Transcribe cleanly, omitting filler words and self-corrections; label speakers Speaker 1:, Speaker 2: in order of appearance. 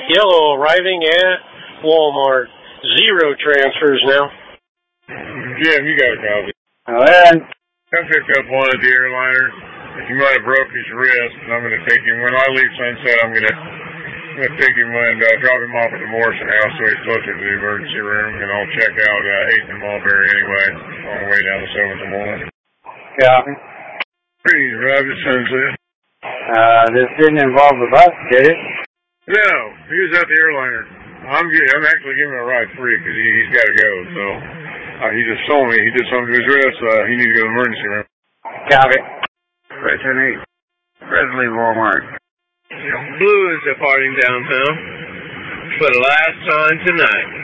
Speaker 1: Yellow arriving at Walmart. 0 transfers now.
Speaker 2: Jim, you got a copy.
Speaker 3: All right.
Speaker 2: Come pick up one at the airliner. He might have broke his wrist, and I'm going to take him. When I leave Sunset, I'm going to take him and drop him off at the Morrison House so he's closer to the emergency room, and I'll check out 8th and Mulberry anyway on the way down to 7th and Mulberry.
Speaker 3: Copy.
Speaker 2: Please drive to Sunset.
Speaker 3: This didn't involve the bus, did it?
Speaker 2: No, he was at the airliner. I'm actually giving him a ride free because he's got to go. So he just told me he did something to his wrist. He needs to go to the emergency room.
Speaker 3: Copy. Right 10-8. Presley Walmart.
Speaker 1: Blue is departing downtown for the last time tonight.